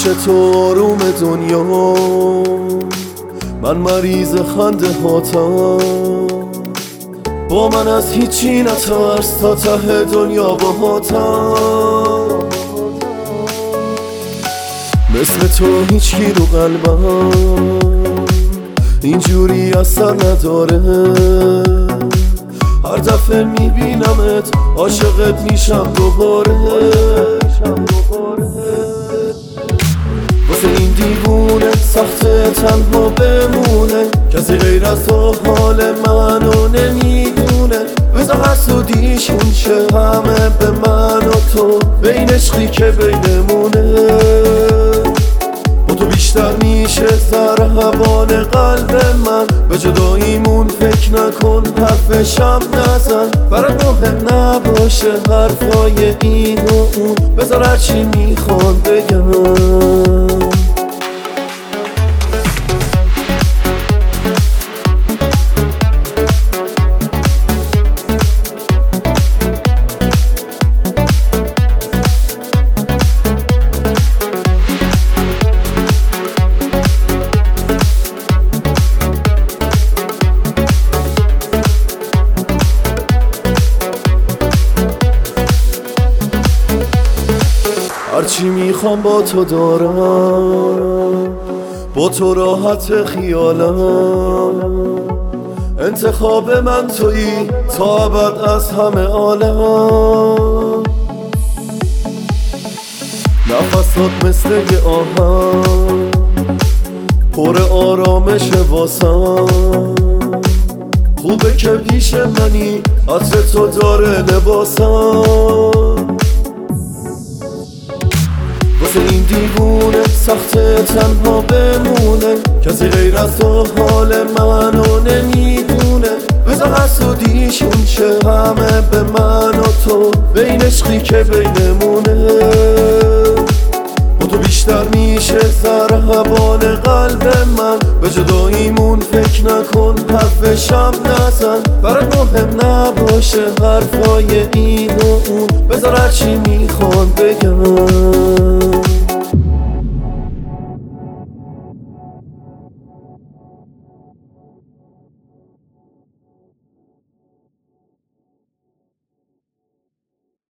تو آروم دنیا، من مریض خنده هاتم. با من از هیچی نترس، تا ته دنیا باهاتم. مثل تو هیچکی رو قلبم اینجوری اثر نداره. هر دفعه میبینمت عاشقت میشم دوباره. واسه این دیوونه سخته تنها بمونه، کسی غیر از تو حال منو نمیدونه. بذار حسودیشون شه همه به من و تو، به این عشقی که بینمونه. با تو بیشتر میشه ضربان قلب من، به جداییمون فکر نکن حرفشم نزن. برات مهم نباشه حرفای این و اون، بذار هرچی میخوان بگم. هرچی میخوام با تو دارم، با تو راحت خیالم. انتخاب من تویی تا ابد از همه عالم. نفسات مثل یه آهن پر آرامش واسم. خوبه که پیش منی عطر تو داره لباسم. واسه این دیوونه سخته تنها بمونه، کسی غیر از تو حال منو نمیدونه. بذار حسودیشون شه همه به من و تو، به این عشقی که بینمونه. با تو بیشتر میشه ضربان قلب من، به جداییمون فکر نکن حرفشم نزن. برات مهم نباشه حرفای این و اون، بذار هرچی میخوان بگم.